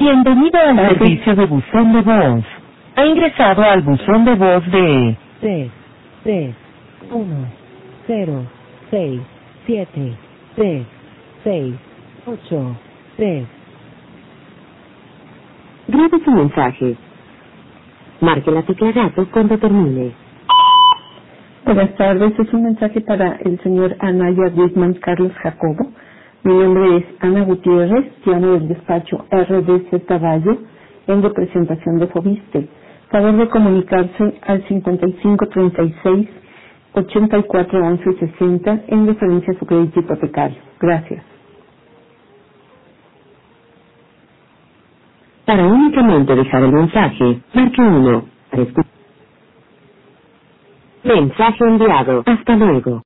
Bienvenido al servicio de buzón de voz. Ha ingresado al buzón de voz de 331067368. Grabe su mensaje. Marque la tecla gato cuando termine. Buenas tardes, es un mensaje para el señor Anaya Guzmán Carlos Jacobo. Mi nombre es Ana Gutiérrez, llamo del despacho RDZ Valle en representación de Fobiste. Favor de comunicarse al 5536 841160 en referencia a su crédito hipotecario. Gracias. Para únicamente dejar el mensaje, marque 1. Mensaje enviado. Hasta luego.